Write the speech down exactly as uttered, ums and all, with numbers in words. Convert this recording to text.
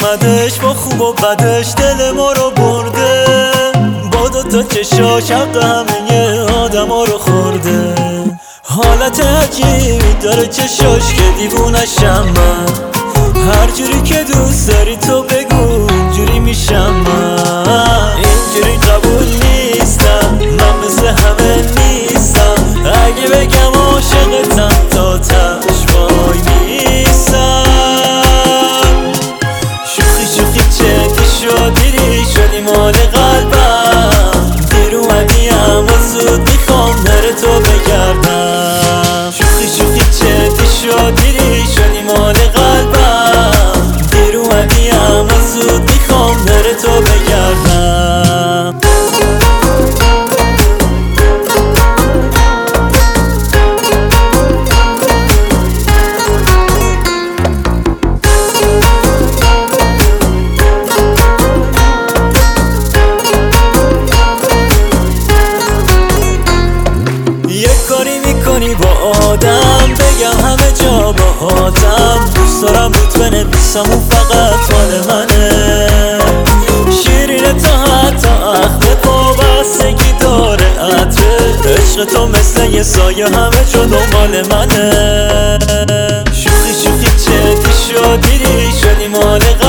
آمدش با خوب و بدش دل ما رو برده، با دوتا چشاش حق همه آدم ها رو خورده. حالت عجیبی داره چشاش که دیوونشم من، هر جوری که دوست داری تو بگو اینجوری میشم من. اینجوری قبول نیستم من، مثل همه نیستم، اگه بگم عاشقتم تا تش وای نیستم. شوخی شوخی جدی شد دیری شدی مال قلبم، دیر اومدی اما زود میخوام در تو بگردم. شوخی شوخی جدی شد دیری شدی مال قلبم، دیر اومدی اما زود میخوام در تو بگردم. با آدم بگم همه جا باهاتم، دوست دارم روت بنویسم اون فقط مال منه. شیرینه تا حتی اخم پابستگی داره عطره، عشق تو مثل یه سایه همه جا دنبال منه. شوخی شوخی جدی شد دیری شدی مال